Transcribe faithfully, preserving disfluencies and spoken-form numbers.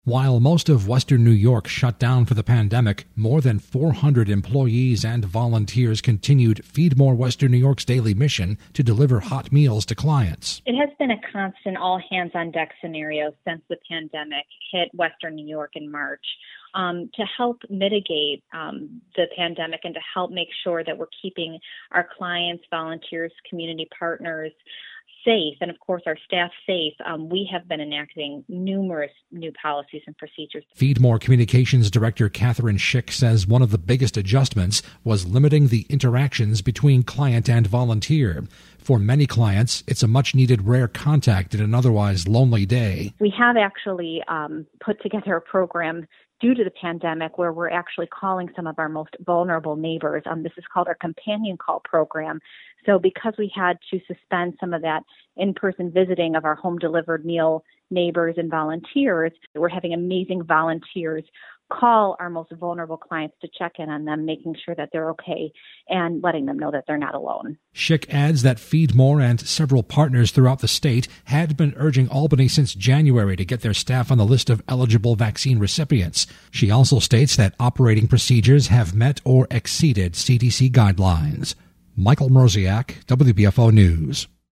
While most of Western New York shut down for the pandemic, more than four hundred employees and volunteers continued Feed More Western New York's daily mission to deliver hot meals to clients. It has been a constant all-hands-on-deck scenario since the pandemic hit Western New York in March. Um, to help mitigate um, the pandemic and to help make sure that we're keeping our clients, volunteers, community partners safe, and of course our staff safe, um, we have been enacting numerous new policies and procedures. Feed More Communications Director Catherine Schick says one of the biggest adjustments was limiting the interactions between client and volunteer. For many clients, it's a much-needed rare contact in an otherwise lonely day. We have actually um, put together a program due to the pandemic where we're actually calling some of our most vulnerable neighbors. Um, this is called our Companion Call program. So because we had to suspend some of that in-person visiting of our home-delivered meal neighbors and volunteers, we're having amazing volunteers call our most vulnerable clients to check in on them, making sure that they're okay and letting them know that they're not alone. Schick adds that Feed More and several partners throughout the state had been urging Albany since January to get their staff on the list of eligible vaccine recipients. She also states that operating procedures have met or exceeded C D C guidelines. Michael Mroziak, W B F O News.